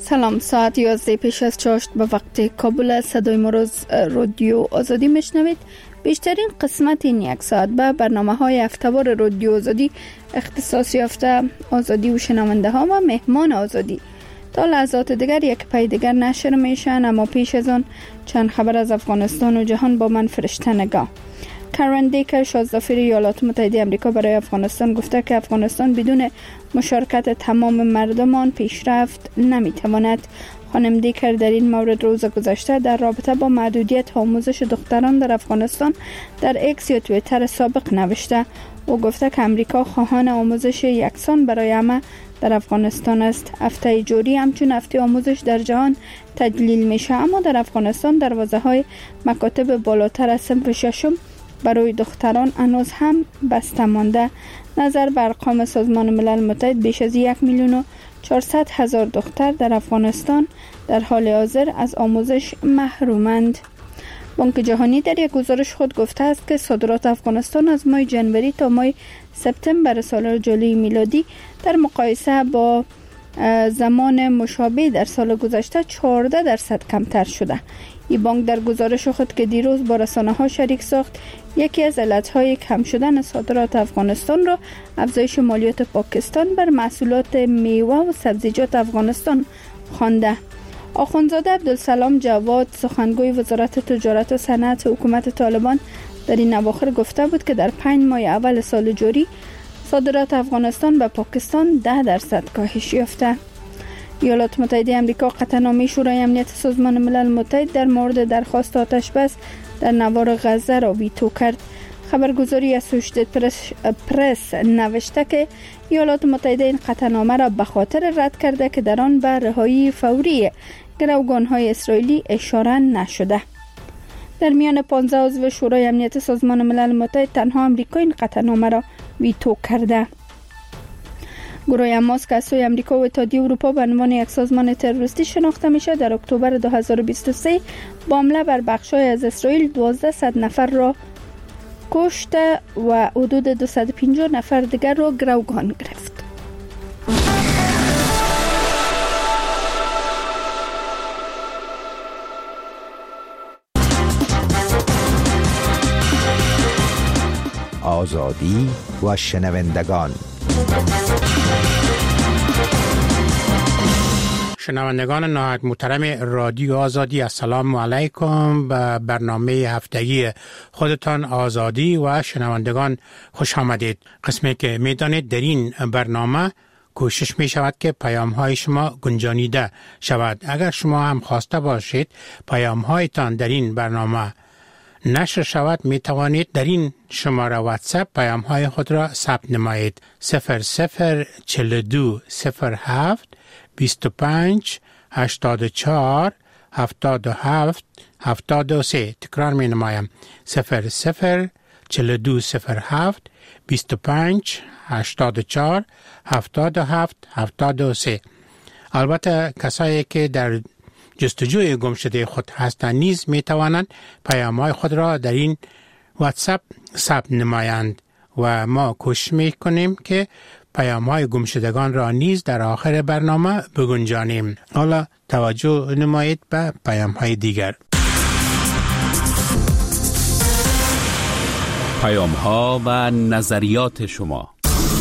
سلام، ساعت 11 پیش از چاشت به وقت کابل. صدای ما رادیو آزادی میشنوید. بیشترین قسمت این یک ساعت به برنامه های هفته‌وار رادیو آزادی اختصاص یافته آزادی و شنونده ها و مهمان آزادی تا لحظات دیگر یک پای دیگر نشر میشن. اما پیش از آن چند خبر از افغانستان و جهان با من فرشته نگاه. کارن دیکر، شازدفیر ایالات متحده آمریکا برای افغانستان گفته که افغانستان بدون مشارکت تمام مردمان پیشرفت نمیتواند. خانم دیکر در این مورد روز گذشته در رابطه با محدودیت آموزش دختران در افغانستان در ایکس یا توییتر سابق نوشته. او گفته که آمریکا خواهان آموزش یکسان برای همه در افغانستان است. هفته جوری همچون هفته آموزش در جهان تجلیل میشه، اما در افغانستان دروازه‌های مکاتب بالاتر از صنف ششم برای دختران هنوز هم بسته مانده. نظر بر ارقام سازمان ملل متحد بیش از 1,400,000 دختر در افغانستان در حال حاضر از آموزش محرومند. بانک جهانی در یک گزارش خود گفته است که صادرات افغانستان از ماه جنوری تا ماه سپتامبر سال جاری میلادی در مقایسه با زمان مشابه در سال گذشته 14% کمتر شده. این بانک در گزارش خود که دیروز با رسانه‌ها شریک ساخت، یکی از علتهای کم شدن صادرات افغانستان را افزایش مالیات پاکستان بر محصولات میوه و سبزیجات افغانستان خوانده. آخوندزاده عبدالسلام جواد، سخنگوی وزارت تجارت و صنعت حکومت طالبان، در این اواخر گفته بود که در 5 ماه اول سال جاری صادرات افغانستان به پاکستان 10% کاهش یافته. ایالات متحده آمریکا قطعنامه شورای امنیت سازمان ملل متحد در مورد درخواست آتش بس در نوار غزه را ویتو کرد. خبرگزاری اسوشیتد پرس نوشته که ایالات متحده این قطعنامه را به خاطر رد کرده که در آن به رهایی فوری گروگان‌های اسرائیلی اشاره نشده. در میان 15 عضو شورای امنیت سازمان ملل متحد تنها آمریکا این قطعنامه را ویتو کرده. گروه حماس که از سوی آمریکا و اتحادیه اروپا به عنوان یک سازمان تروریستی شناخته میشه، در اکتبر 2023 با حمله بر بخش‌های از اسرائیل 1200 نفر را کشت و حدود 250 نفر دیگر را گروگان گرفت. آزادی و شنوندگان. شنوندگان نهایت محترم رادیو آزادی، السلام علیکم. به برنامه هفتگی خودتان آزادی و شنوندگان خوش آمدید. قسمی که میدانید در این برنامه کوشش می شود که پیام های شما گنجانیده شود. اگر شما هم خواسته باشید پیام هایتان در این برنامه نشر شود، می توانید در این شماره واتساپ پیام های خود را ثبت نمایید. 0042 07 25 84 77 73. تکرار می نمایم. 0042 07 25 84 77 73. البته کسایی که در جستجوی گم شده خود هستند نیز می توانند پیام‌های خود را در این واتساپ ثبت نمایند و ما کوشش می کنیم که پیام‌های گم شدگان را نیز در آخر برنامه بگنجانیم. حالا توجه نمایید به پیام‌های دیگر. پیام‌ها و نظریات شما.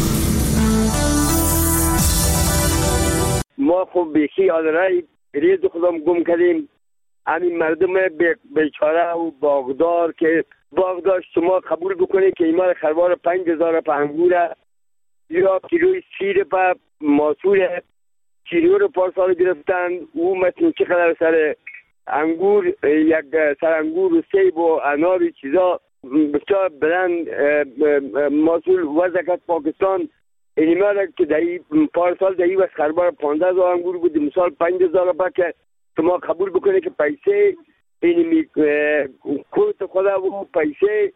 ما خب بیخی آدرای ریز خودم گم کردیم. همین مردم بیچاره و باغدار که باغدار شما قبول بکنید که ایمان خروار 5,000 پنگوره یا کیلوی سیر پا ماسور کیلو رو پارسال گرفتن. او مثل چقدر سر انگور، یک سر انگور و سیب و انار و چیزا بسیار بلند ماسور وزکت پاکستان. اینیمه را که دهی پارسال دهی و خربار 15,000 انگور بود، مثال 5,000 با که شما قبول بکنه که پیسه اینیمی کوت خدا و پیسه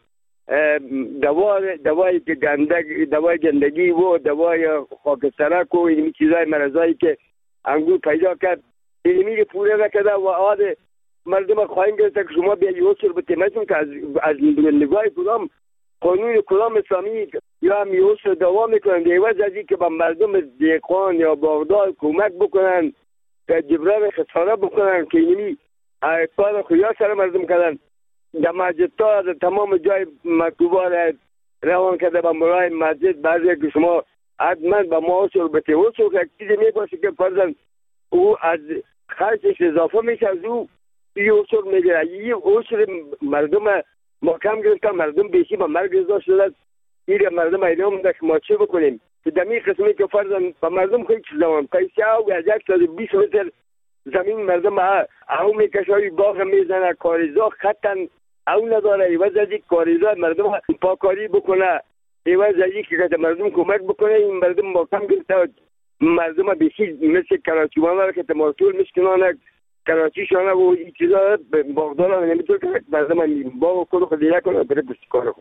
دوای که دوای گندگی و دوای خاکسترک و اینیمی چیزای مرضایی که انگور پیدا کرد اینیمی که پوره نکده و آده مردم خواهیم گرفته که شما بیا یوسر به تیمتون که از نگاه کدام قانون کدام اسلامی یا هم یوسر دوام میکنن دیوز از این که با مردم دیقان یا باغدار کمک بکنن که جبران خساره بکنن که اینمی کار خویا سر مردم کردن. در مسجد تا در تمام جای مکتوبان روان کرده با مولای مسجد. بعضی که شما حتما با ما اصول بته اصول که چیزی میباشه که فرزن او از خرچش اضافه میشه از او یه اصول میگیره. یه اصول مردم محکم گرفت که مردم بیشی با مرگ رضا شده. این مردم ایران مونده که ما چه بکنیم که دمی قسمی که فرزن با مردم خیلی چیز زمان پیسی ها و از 120 متر زمین مردم او میکشه های باغ میزنه کاریزا خطن او نداره. ایوز از یک کاریزا مردم پاکاری بکنه، ایوز از یک که مردم کمک بکنه. این مردم محکم گرفته مردم بیشی مثل کراچیوانه که تمارتول مسکنانه کراچی شانه و این چیزا باغداران نمیتون که مردم باغ کنو خودی نکنه بره بستی کارو.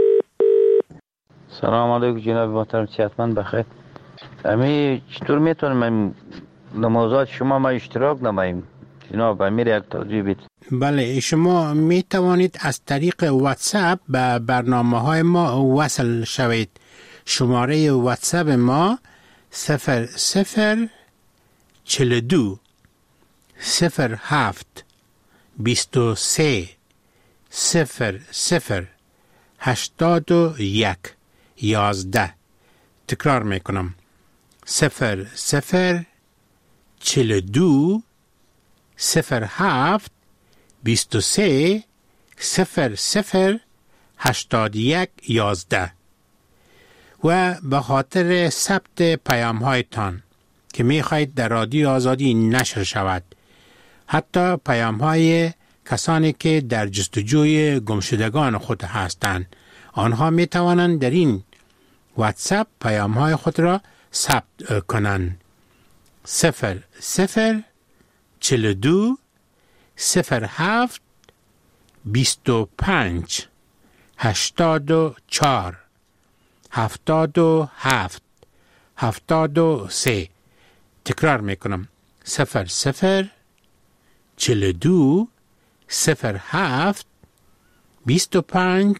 سلام علیکم جناب محترم، صحتمند بخیر. امی چطور میتونم نمازات شما ما اشتراک نماییم جناب؟ امیر یک توضیح بدید. بله، شما می توانید از طریق واتساپ به برنامه ما وصل شوید. شماره واتساپ ما 0042 07 23 00 81 11. تکرار میکنم 0042 07 23 00 81 11. و به خاطر ثبت پیام هایتان که می خواهید در رادیو آزادی نشر شود، حتی پیام های کسانی که در جستجوی گمشدگان خود هستند، آنها می توانند در این واتساپ پیام های خود را ثبت کنند. 0042 07 25 84 77 73. تکرار میکنم 0042 07 25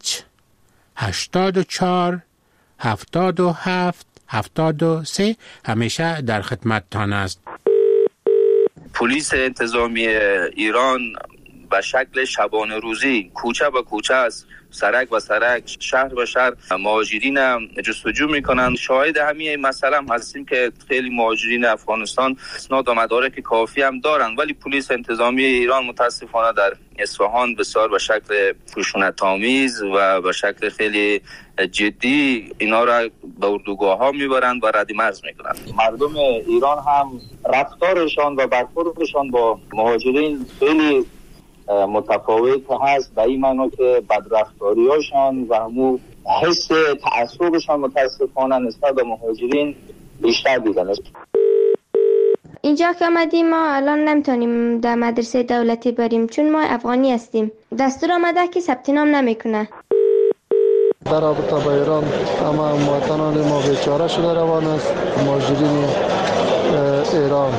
84 77 73. همیشه در خدمتتان است. پلیس انتظامی ایران به شکل شبانه روزی کوچه به کوچه است، سرک به سرک، شهر به شهر مهاجرین جستجو میکنند. شاهد همین مسئله هم هستیم که خیلی مهاجرین افغانستان اسناد و مدارک کافی هم دارند، ولی پلیس انتظامی ایران متاسفانه در اصفهان بسیار به شکل خشونت‌آمیز و به شکل خیلی جدی اینا را به اردوگاه ها میبرند و رد مرز میکنند. مردم ایران هم رفتارشان و برخوردشان با مهاجرین خیلی متفاوت هست، به این معنی که بدرفتاری هاشان و همون حس تعصبشان متاسفانه نسبت به مهاجرین بیشتر دیدن است. اینجا که آمدیم ما الان نمیتونیم در مدرسه دولتی بریم چون ما افغانی هستیم. دستور آمده که ثبت نام نمیکنه. در رابطه با ایران اما مواطنان ما بیچاره شده روان است، مهاجرین ایران.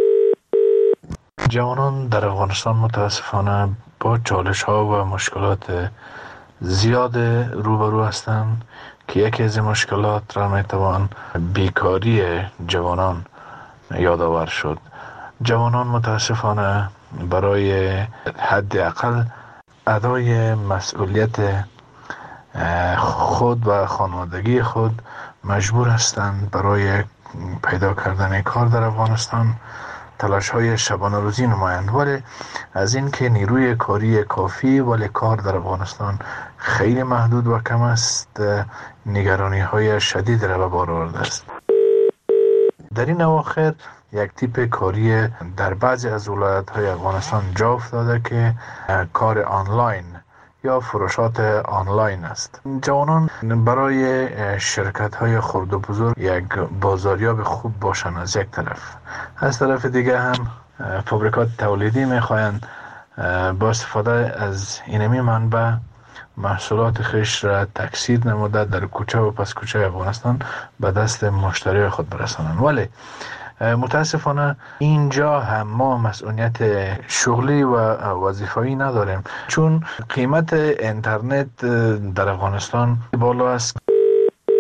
جوانان در افغانستان متاسفانه با چالش ها و مشکلات زیاد روبرو هستند که یکی از این مشکلات را میتوان بیکاری جوانان یادآور شد. جوانان متاسفانه برای حداقل ادای مسئولیت خود و خانوادگی خود مجبور هستند برای پیدا کردن کار در افغانستان تلاش های شبانه روزی نمایند، ولی از این که نیروی کاری کافی ولی کار در افغانستان خیلی محدود و کم است، نگرانی های شدید را به بار آورده است. در این اواخر یک تیپ کاری در بعضی از ولایت های افغانستان جا افتاده که کار آنلاین یا فروشات آنلاین است. جوانان برای شرکت های خرد و بزرگ یک بازاریاب خوب باشند از یک طرف، از طرف دیگه هم فابریکات تولیدی میخواهند با استفاده از اینمی منبع محصولات خیش را تکثیر نموده در کوچه و پس کوچه افغانستان به دست مشتری خود برسانند. ولی متاسفانه اینجا هم ما مسئولیت شغلی و وظیفه‌ای نداریم، چون قیمت اینترنت در افغانستان بالا است.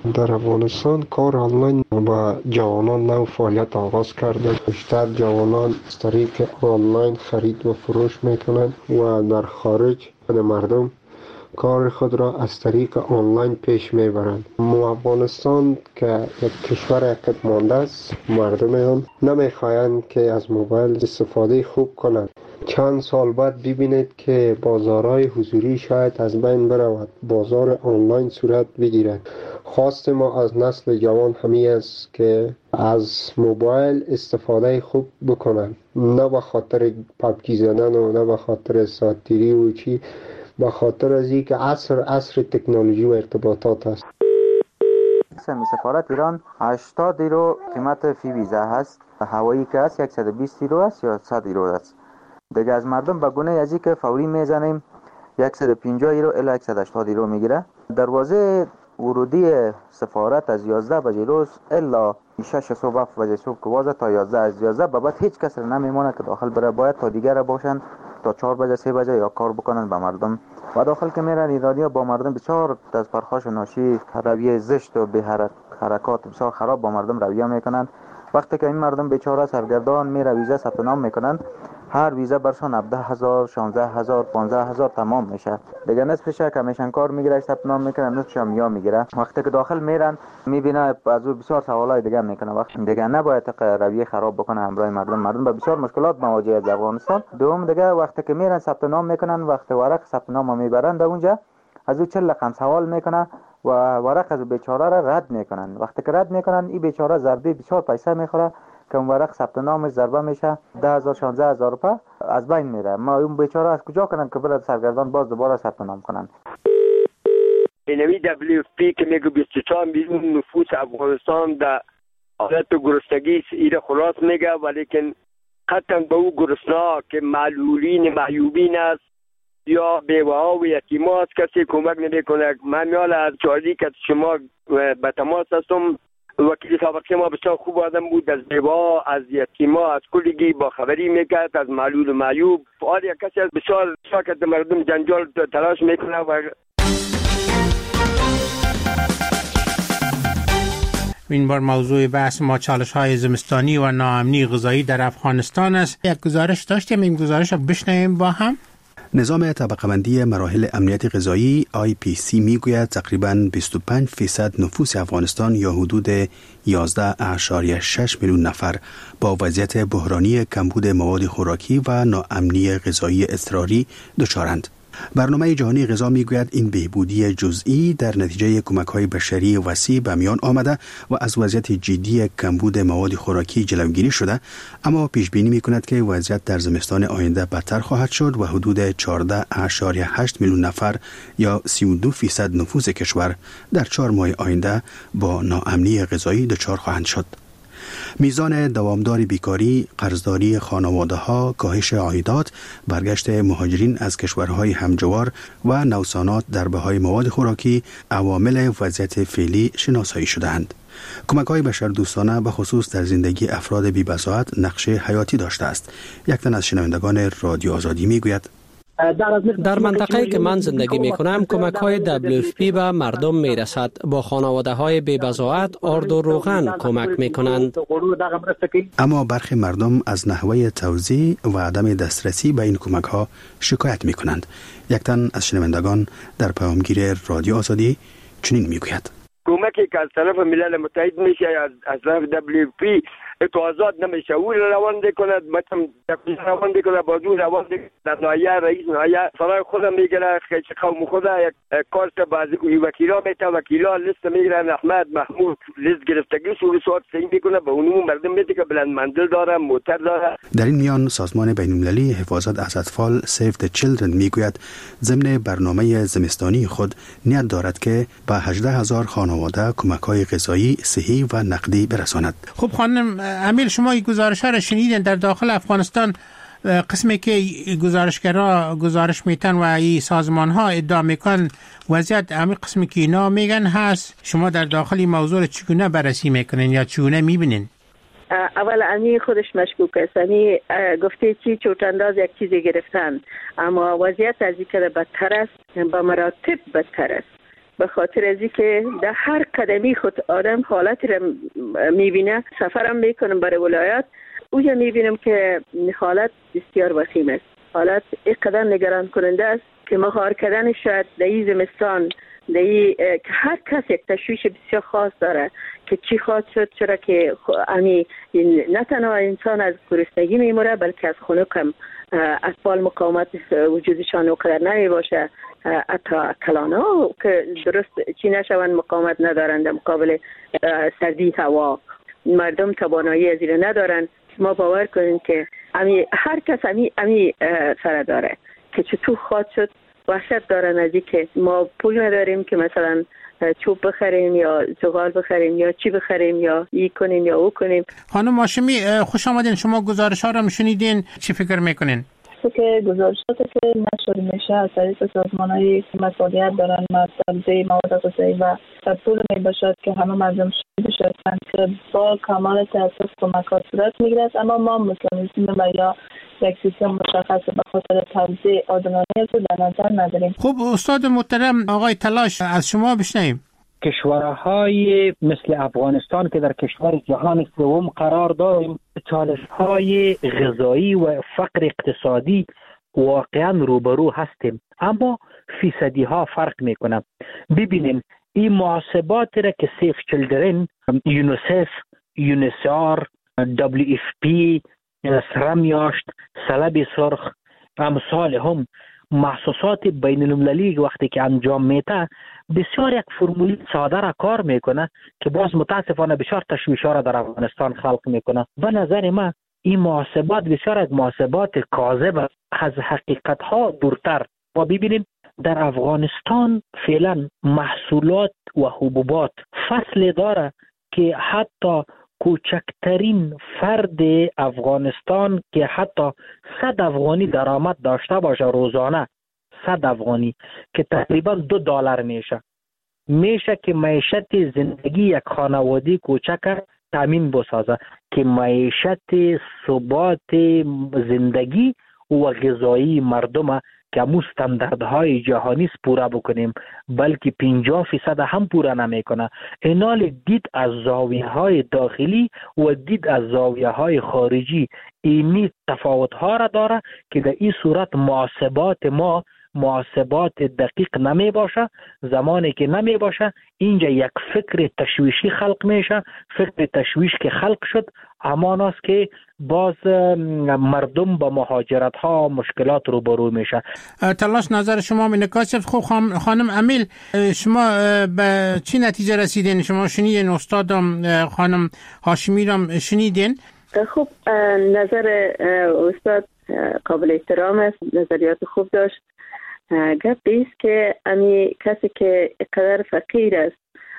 در افغانستان کار آنلاین با جوانان نو فعالیت آغاز کرده. بیشتر جوانان از طریق آنلاین خرید و فروش میکنند و در خارج مردم کار خود را از طریق آنلاین پیش میبرند. افغانستان که یک کشور عقب مانده است، مردم آن نمیخواهند که از موبایل استفاده خوب کنند. چند سال بعد ببینید که بازارهای حضوری شاید از بین برود، بازار آنلاین صورت بگیرد. خواست ما از نسل جوان همین است که از موبایل استفاده خوب بکنند، نه به خاطر پبجی زدن و نه به خاطر ساتیری و چی، به خاطر از اینکه عصر تکنولوژی و ارتباطات است. سفارت ایران 80 یورو قیمت فی ویزا هست، هوایی که هست 120 یورو است یا 100 یورو است. دیگه از مردم به گونه ازی که فوری میزنیم 150 یورو الی 180 یورو میگیره. دروازه ورودی سفارت از 11 بجه روز الا 6 صبح 7 بجه صبح که وازه تا 11 از 11 بعد هیچ کس نمیمونه که داخل بره، باید تا دیگر باشن تا 4 بجه 3 بجه یا کار بکنن با مردم. و داخل که میرن ایرانی‌ها با مردم بسیار از پرخاش و ناشی، رویه زشت و به حرکات بسیار خراب با مردم رویه میکنن. وقتی که این مردم بیچاره سرگردان میره ویزا ثبت نام میکنن، هر ویزا برشان 17000 16000 15000 تمام میشه. دیگه نصفش کمیشن کار میگیره ثبت نام میکنه، نصفش هم یا میگیره. وقتی که داخل میرن میبینه از او بسیار سوالای دیگه میکنه. وقتی دیگه نباید رویه خراب بکنه همراه مردم به بسیار مشکلات مواجه از افغانستان. دوم دیگه وقتی که میرن ثبت نام میکنن، وقتی ورق ثبت نام میبرن در اونجا از او 40 رقم سوال میکنه و ورق از بیچاره را رد میکنن. وقتی که رد میکنن این بیچاره ضربه بسیار پیسه میخوره که اون ورق ثبت نامش ضربه میشه 10000 16000 روپیه از بین میره. ما اون بیچاره از کجا کنن که برای سرگردان باز دوباره ثبت نام کنن. اینوی WFP که میگه 24 میلیون نفوس افغانستان در حالت گرسنگی ایره خلاص میگه، ولیکن قطعا به او گرسنا که معلولین معیوبین است یا بیوه ها و یتیمات کسی کمک نمیکنه. من میال از چاری که شما به تماس هستم، وکیل سابق ما بسیار خوب آدم بود، از بیوه از یتیما از کلگی با خبری میکرد، از معلول و معیوب. فعال یک کسی بسیار ساکت مردم جنجال تلاش میکنه. و این بار موضوع بحث ما چالش‌های زمستانی و ناامنی غذایی در افغانستان است. یک گزارش داشتیم، این گزارش رو بشنویم با هم. نظام طبقه‌بندی مراحل امنیت غذایی IPC میگوید تقریباً 25% نفوس افغانستان یا حدود 11.6 میلیون نفر با وضعیت بحرانی کمبود مواد خوراکی و ناامنی غذایی اضطراری دچارند. برنامه جهانی غذا میگوید این بهبودی جزئی در نتیجه کمک‌های بشری وسیع به میان آمده و از وضعیت جدی کمبود مواد خوراکی جلوگیری شده، اما پیش بینی می‌کند که وضعیت در زمستان آینده بدتر خواهد شد و حدود 14.8 میلیون نفر یا 32% نفوس کشور در 4 ماه آینده با ناامنی غذایی دچار خواهند شد. میزان دوامدار بیکاری، قرضداری خانواده‌ها، کاهش عایدات، برگشت مهاجرین از کشورهای همجوار و نوسانات در بهای مواد خوراکی عوامل وضعیت فعلی شناسایی شده‌اند. کمک‌های بشردوستانه به خصوص در زندگی افراد بی‌بضاعت نقش حیاتی داشته است. یک تن از شنوندگان رادیو آزادی میگوید در منطقه‌ای که من زندگی می‌کنم کمک‌های WFP به مردم می‌رسد. با خانواده‌های بی‌بضاعت آرد و روغن کمک می‌کنند. اما برخی مردم از نحوه توزیع و عدم دسترسی به این کمک‌ها شکایت می‌کنند. یک تن از شنوندگان در پیامگیر رادیو آزادی چنین می‌گوید: کمکی که از طرف ملل متحد میشه از طرف WFP اتوازات نمیشه، او روان کند، مثلا روان کند، بازو روان در نایه رئیس نایه سرای خودم میگیره، خیلی قوم خود یک کارت بازی وکیلا میته، وکیلا لیست میگیرن، احمد محمود لیست گرفتگی سوالات سین میکنه، به اونمون مردم میده که بلند منزل داره، موتر داره. در این میان سازمان بین‌المللی حفاظت از اطفال Save the Children میگوید ضمن برنامه زمستانی خود نیت دارد که به 18000 خانواده کمک‌های غذایی، صحی و نقدی برساند. خب خانم امیل، شما این گزارش ها را شنیدین. در داخل افغانستان قسمی که گزارشگرها گزارش میتن و این سازمان ها ادعا میکن وضعیت همین قسمی که اینا میگن هست، شما در داخل این موضوع را چگونه بررسی میکنین یا چگونه میبینین؟ اول امی خودش مشکوک است. امی گفته چی چوتانداز یک چیزی گرفتن، اما وضعیت از این که بدتر است، به مراتب بدتر است. به خاطر از اینکه در هر قدمی خود آدم حالت را میبینه. سفرم میکنم برای ولایت، اوجا میبینم که حالت بسیار وخیم است. حالت اینقدر نگران کننده است که ما کار کردن شاید در این زمستان که هر کس یک تشویش بسیار خاص داره که چی خواهد شد، چرا که نه تنها انسان از گرسنگی میموره بلکه از خنک هم اطفال مقاومت وجودشان اونقدر نمی باشه، حتی کلانا که درست چی نشوند مقاومت ندارند در مقابل سردی هوا. مردم توانایی از این ندارند. ما باور کنیم که هر کس امی سر داره که چطور خواهد شد. وحشت دارن از این که ما پول نداریم که مثلا چوب بخریم یا زغال بخریم یا چی بخریم یا ای کنیم یا او کنیم. خانم هاشمی خوش آمدین. شما گزارش ها را شنیدین، چی فکر میکنین؟ که گزارشاتی که نشر میشه از طریق سازمان‌های که مسئولیت دارن مسئله مواد غذایی و طول میباشد که همه مردم شاهد شدن که با کمال تأسف کمکات صورت میگیرد، اما ما مکانیزم و یا یک سیستم مشخص به خاطر توزیع آدمانی رو در نظر نداریم. خب استاد محترم آقای تلاش از شما بشنویم. کشورهای مثل افغانستان که در کشور جهان سوم قرار داریم، چالش‌های غذایی و فقر اقتصادی واقعا روبرو هستیم، اما فیصدی ها فرق میکنه. ببینیم این محاسبات را که سیف چیلدرن، یونیسف، یونیسار، WFP، سرمیاشت، سلب سرخ، امثال هم محسوسات بین المللی وقتی که انجام میده بسیار یک فرمولی ساده را کار میکنه که باز متاسفانه بسیار تشویش‌ها را در افغانستان خلق میکنه. به نظر من این محاسبات بسیار از محاسبات کاذب از حقیقت ها دورتر. و ببینیم در افغانستان فعلا محصولات و حبوبات فصل داره که حتی کوچکترین فرد افغانستان که حتی 100 افغانی درآمد داشته باشه روزانه، 100 افغانی که تقریبا $2 میشه که معیشت زندگی یک خانواده کوچک تامین بسازه، که معیشت ثبات زندگی و غذایی مردم که مو استانداردهای جهانی پورا بکنیم بلکه 50% هم پورا نمیکنه. اینال دید از زاویه های داخلی و دید از زاویه های خارجی اینی تفاوت ها را داره که در این صورت محاسبات دقیق نمی باشه. زمانی که نمی باشه اینجا یک فکر تشویشی خلق میشه. فکر تشویش که خلق شد امان است که باز مردم با مهاجرت ها مشکلات روبرو میشه. تلاش نظر شما منکاسف. خوب خانم امیل، شما به چی نتیجه رسیدین؟ شما شنیدین استاد خانم هاشمی را شنیدین؟ خب نظر استاد قابل احترام است، نظریات خوب داشت. گپ ایست که امی کسی که قدر فقیر است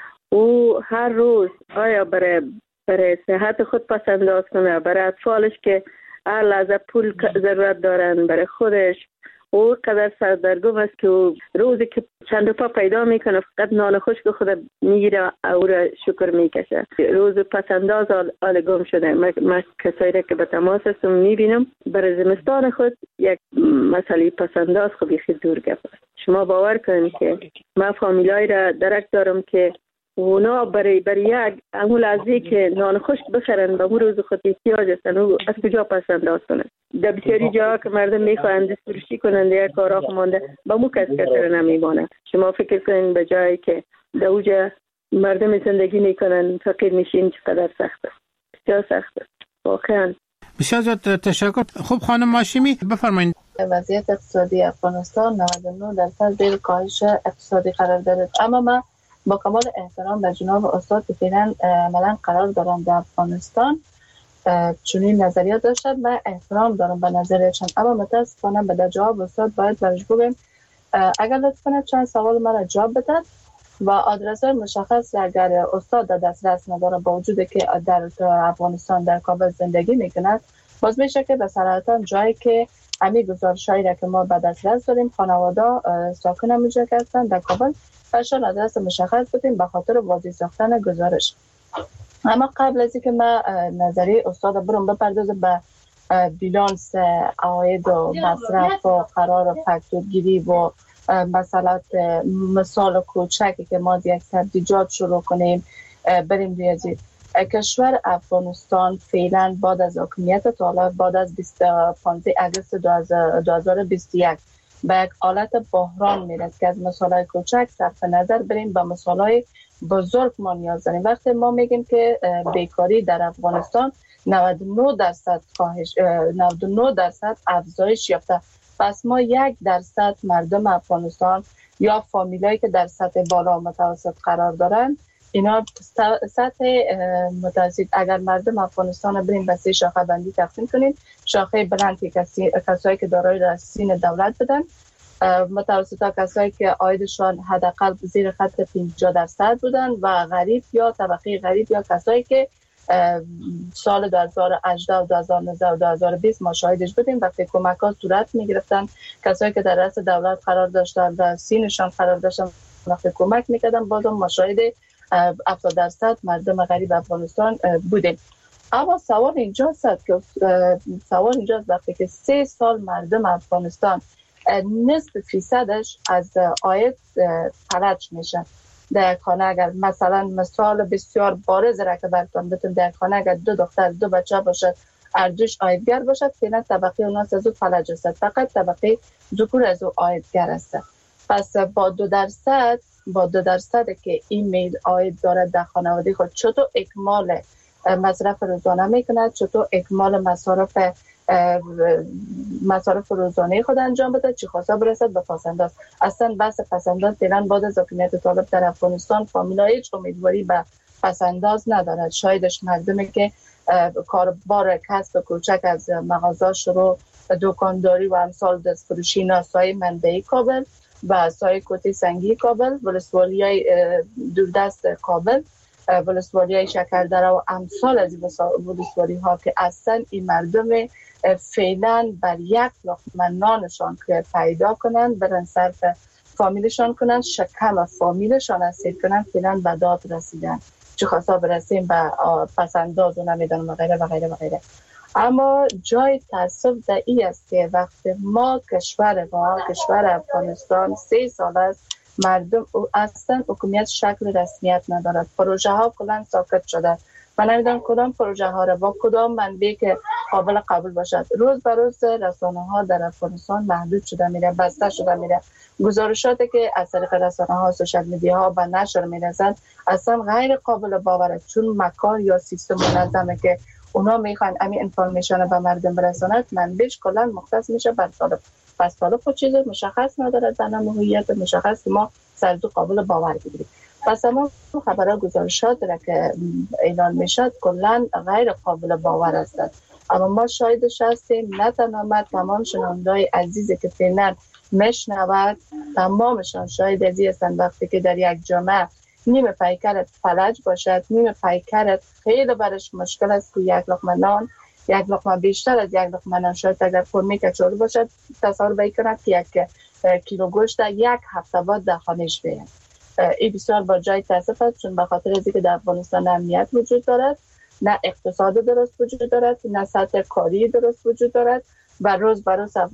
او هر روز آیا برای صحت خود پس انداز کنه، برای اطفالش که هر لحظه پول ضرورت دارن، برای خودش او قدر سردرگم است که او روزی که چند پا پیدا میکنه فقط نان خشک خود میگیره او را شکر میکشه. روز پس انداز آلگم شده. من کسایی را که به تماس هستم میبینم برای زمستان خود یک مسئله پس انداز خب خیلی دور گپ است. شما باور کنید که من فامیلای را درک دارم که اونا برای یک همون لحظه که نان خشک بخرن به روز خود احتیاج هستن و از کجا پس انداز کنن. در بسیاری جاها که مردم میخواهند دستفروشی کنند یا کارا مانده با مو کس نمیمانه. شما فکر کنین به جایی که در اوجا مردم زندگی میکنن فقیر میشین چقدر سخت است. بسیار سخت است واقعا. بسیار زیاد تشکر. خب خانم هاشمی بفرمایید. وضعیت اقتصادی افغانستان 99% زیر کاهش اقتصادی قرار دارد، اما من با کمال احترام به جناب استاد که فعلا عملا قرار دارم در افغانستان چنین نظریات داشتن، من احترام دارم به نظریاتشان، اما متاسفانه به در جواب استاد باید برش بگم اگر لطف کنه چند سوال مرا جواب بدهد و آدرس مشخص اگر استاد در دسترس نداره با وجود که در افغانستان در کابل زندگی میکند باز میشه که به صراحتا جایی که امی گزارشایی را که ما به دسترس داریم خانواده ساکن اونجا هستند در کابل برشان آدرس مشخص بدیم به خاطر واضح ساختن گزارش. اما قبل از اینکه من نظریه استاد برم بپردازم به بیلانس عواید و مصرف و قرار فاکتورگیری و مثال کوچکی که ما یک سبزیجات شروع کنیم بریم ریاضی. کشور افغانستان فعلا بعد از حاکمیت طالب بعد از 25 اگست 2021 به یک حالت بحران میرسه که از مثالهای کوچک صرف نظر بریم به مثالهای بزرگ ما نیاز داریم. وقتی ما میگیم که بیکاری در افغانستان 99% افزایش یافته، پس ما 1% مردم افغانستان یا فامیلایی که در سطح بالا و متوسط قرار دارن، اینا سطح متوسط، اگر مردم افغانستان بریم به 3 شاخه بندی تقسیم کنیم، شاخه بلند که کسایی که دارای رسین دولت بدن، متوسطا کسایی که عایدشان حداقل زیر خط 50% بودن، و غریب یا طبقه غریب یا کسایی که سال 2018 و 2019 و 2020 ما شاهدش بودیم وقتی کمک‌ها صورت می‌گرفتن، کسایی که در رأس دولت قرار داشتن و سینشان قرار داشتن وقتی کمک می‌کردن، بازم ما شاهد 70% مردم غریب افغانستان بودیم. اما سوال اینجاست وقتی که 3 سال مردم افغانستان نصف فیصدش از عاید فلج میشن. در خانه اگر مثال بسیار بارز را که براتون بتونم، در خانه اگر 2 دختر 2 بچه باشد، ارجش عایدگر باشد، فعلا طبقه اوناس از او فلج است، فقط طبقه ذکور از او عایدگر است. پس با 2% که ایمیل عاید دارد در خانواده خود، چطور اکمال مصرف روزانه میکند، چطور اکمال مصارف روزانه خود انجام بده، چی خواسته برسد به پسنداز. اصلا بحث پسنداز فعلا بعد از حاکمیت طالب در افغانستان فامیلا هیچ امیدواری به پسنداز ندارد. شایدش مردمی که کاربار کسب کوچک از مغازه شروع دکانداری و امثال دستفروشی، ناسای منبعی کابل و سای کوتی سنگی کابل، ولسوالی دوردست کابل، ولسوالی شکردره و امثال از ولسوالی ها که اصلا این مردم فعلا بر 1 لقمه نانشان که پیدا کنن برن صرف فامیلشان کنن، شکم فامیلشان اسیر کنن، فعلا به داد رسیدن، چه خواستا برسیم به پسنداز و نمیدانم و غیره و غیره و غیره. اما جای تاسف در این است که وقتی ما کشور افغانستان 3 سال است مردم اصلا حکومت شکل رسمیت ندارد، پروژه ها کلان ساکت شده. من نمیدونم کدام پروژه ها را با کدام منبع که قابل قبول باشد. روز به روز رسانه ها در افغانستان محدود شده میره، بسته شده میره. گزارشاتی که از طریق رسانه ها، سوشال میدیا ها به نشر میرسند اصلا غیر قابل باوره، چون مکان یا سیستم منظمه که اونا میخوان همین انفورمیشن به مردم برساند، منبعش کلا مختص میشه بر طالب. پس طالب خود چیز مشخص نداره، در هویت مشخص ما سردو قابل باور بگیریم. پس اما خبرها گزارشات را که اعلان میشد کلا غیر قابل باور است. اما ما شاهدش هستیم، نه تمام شنوندای عزیزی که فعلا میشنود تمامشان شاهد ازی هستند وقتی که در یک جامعه نیمه پیکرت فلج باشد، نیمه پیکرت خیلی برش مشکل است که 1 لقمه نان، 1 لقمه بیشتر از 1 لقمه نان شاید اگر فرمی کچالو باشد تصور بکنید که 1 کیلو گوشت 1 هفته بعد در خانهش بیاید. این بسیار با جای تاسف است، چون به خاطر از اینکه در افغانستان امنیت وجود دارد، نه اقتصاد درست وجود دارد، نه سطح کاری درست وجود دارد و روز به روز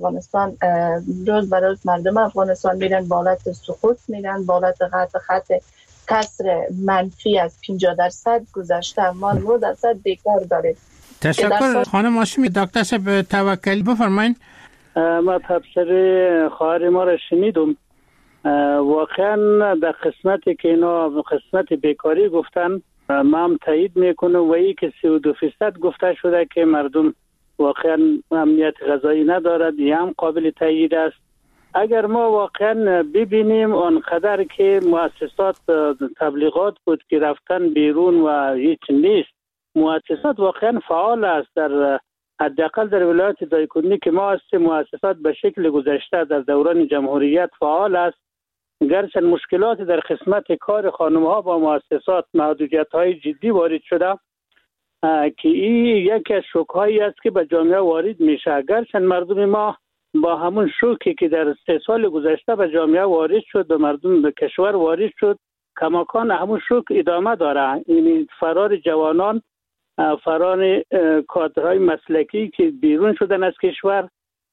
مردم افغانستان میرن بالات سقوط، میرن بالات خط کسر منفی از 50% گذشته، ما 9% بیکار داریم. تشکر خانم هاشمی. دکتر صاحب توکلی بفرمایید. ما تبصره خواهر ما را شنیدم. واقعا در قسمتی که اینا قسمت بیکاری گفتن ما هم تایید میکنم و ای که 32% گفته شده که مردم واقعا امنیت غذایی ندارد، این هم قابل تایید است. اگر ما واقعا ببینیم آنقدر که مؤسسات تبلیغات بود که رفتن بیرون و هیچ نیست، مؤسسات واقعا فعال است. در حداقل در ولایت دایکنی که ما هستیم مؤسسات به شکل گذشته در دوران جمهوریت فعال است، گرچه مشکلات در قسمت کار خانم ها با مؤسسات محدودیت های جدی وارد شده که این یکی از شوک هایی است که به جامعه وارد میشه. گرچه مردم ما با همون شوکی که در 3 سال گذشته به جامعه وارد شد، به مردم به کشور وارد شد، کماکان همون شوک ادامه داره. این فرار جوانان، فرار کادرهای مسلکی که بیرون شدن از کشور،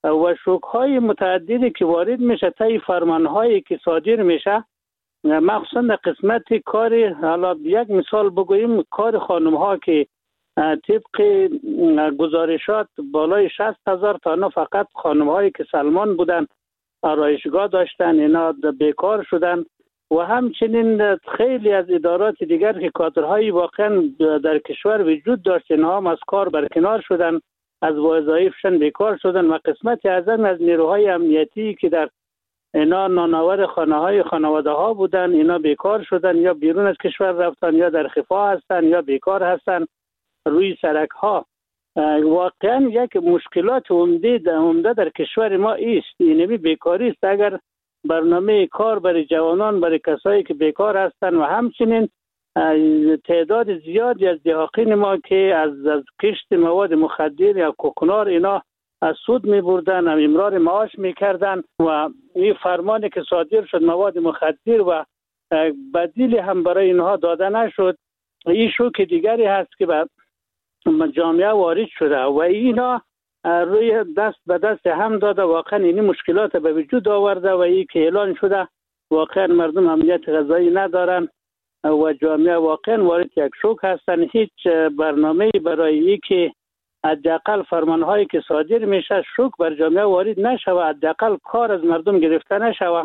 و شوک‌های متعددی که وارد میشه طی فرمان‌هایی که صادر میشه، مخصوصا در قسمت کار، حالا یک مثال بگوییم، کار خانم‌ها که طبق گزارشات بالای 60,000 تا فقط خانم‌هایی که سلمان بودن، آرایشگاه داشتن، اینا بیکار شدن و همچنین خیلی از ادارات دیگر که کادرهای واقعا در کشور وجود داشت، اینها هم از کار برکنار شدن، از وظایفشان بیکار شدن و قسمتی از نیروهای امنیتی که در اینا نانآور خانه‌های خانواده ها بودن، اینا بیکار شدن یا بیرون از کشور رفتن یا در خفا هستن یا بیکار هستن روی سرک ها. واقعا یک مشکلات عمده در کشور ما است، اینمی بیکاری است. اگر برنامه کار برای جوانان، برای کسایی که بیکار هستن و همچنین تعداد زیادی از دهاقین ما که از کشت مواد مخدر یا کوکنار اینا از سود می بردن، امرار معاش می کردن و این فرمانی که صادر شد مواد مخدر و بدیلی هم برای اینها داده نشد، این شوک دیگری هست که به جامعه وارد شده و اینا روی دست به دست هم داده. واقعا این مشکلات به وجود آورده و این که اعلان شده واقعا مردم امنیت غذایی ندارن و جامعه واقعا وارد یک شوک هستن. هیچ برنامه‌ای برای این که حداقل فرمان‌هایی که صادر میشه شوک بر جامعه وارد نشه و حداقل کار از مردم گرفته نشه.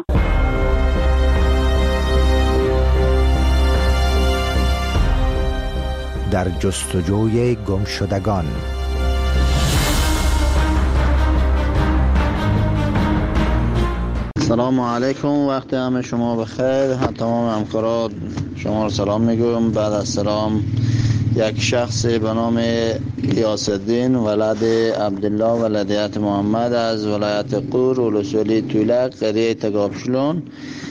در جستجوی گمشدگان. سلام علیکم، وقت همه شما بخیر. تمام همکاران شما رو سلام میگم. بعد از سلام، یک شخص به نام غیاث الدین ولد عبدالله ولدیت محمد از ولایت قور ولسوالی طولک قریه تگابشلون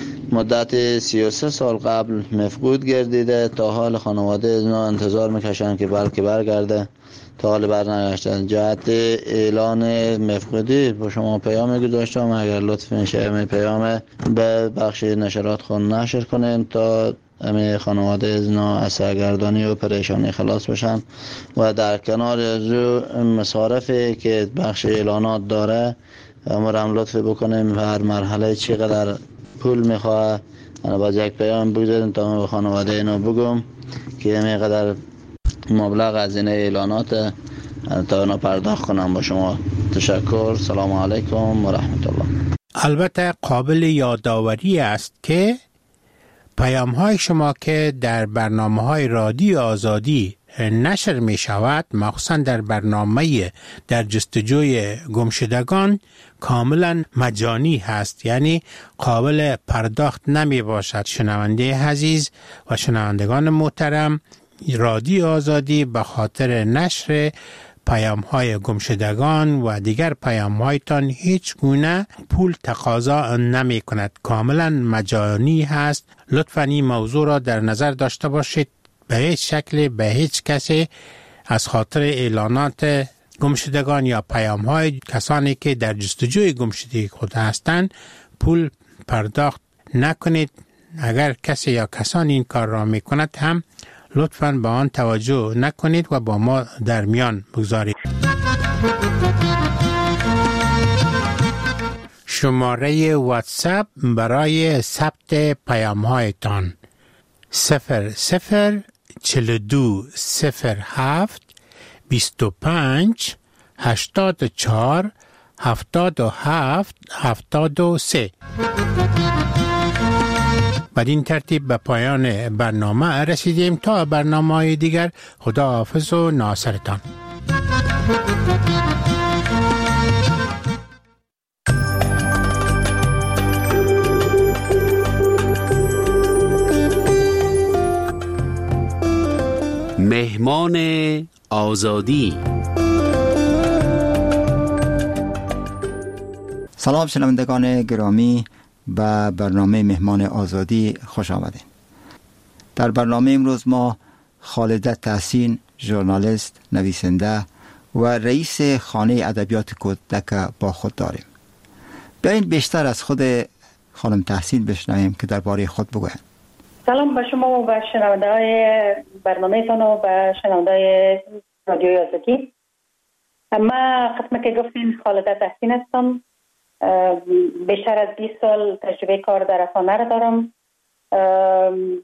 مدت 33 سال قبل مفقود گردیده. تا حال خانواده اینا انتظار میکشن که بلکه برگرده، تا حال برنگشتن. جهت اعلان مفقودی با شما پیام گذاشتم، اگر لطف میشه این پیام به بخش نشرات خون نشر کنین تا همه خانواده اینا از سرگردانی و پریشانی خلاص بشن و در کنار از مصارفی که بخش اعلانات داره امرم لطف بکنیم هر مرحله چقدر پول میخواه. انا باز یک پیام بگذاریم تا من به خانواده اینو بگم که اینقدر مبلغ از این اعلانات تا اینا پرداخت کنم. با شما تشکر. سلام علیکم و رحمت الله. البته قابل یادآوری است که پیام‌های شما که در برنامه‌های رادیو آزادی نشر می شود، مخصوصا در برنامه در جستجوی گمشدگان، کاملا مجانی هست، یعنی قابل پرداخت نمی باشد. شنونده عزیز و شنوندگان محترم، رادیو آزادی به خاطر نشر پیام‌های گمشدگان و دیگر پیام‌هایتان هیچ گونه پول تقاضا نمی کند، کاملا مجانی هست. لطفاً این موضوع را در نظر داشته باشید. به هیچ شکل به هیچ کسی از خاطر اعلانات گمشدگان یا پیام‌های کسانی که در جستجوی گمشدگی خود هستند پول پرداخت نکنید. اگر کسی یا کسانی این کار را می کند هم لطفاً به آن توجه نکنید و با ما در میان بگذارید. شماره واتساپ برای ثبت پیام‌هایتان 004207 25 84 77 73. بدین ترتیب به پایان برنامه رسیدیم. تا برنامه‌های دیگر، خداحافظ و ناصرتان. مهمان آزادی. سلام شنوندگان گرامی، به برنامه مهمان آزادی خوش آمدید. در برنامه امروز ما خالده تحسین، ژورنالیست، نویسنده و رئیس خانه ادبیات کودک با خود داریم. بیاین بیشتر از خود خانم تحسین بشنویم که درباره خود بگویند. سلام به شما و به شنونده‌های برنامه‌تان و به شنونده‌های رادیوی آزادی. ما قسمه که گفتین خالده تحسین هستم. بیشتر از 20 سال تجربه کار در رسانه را دارم.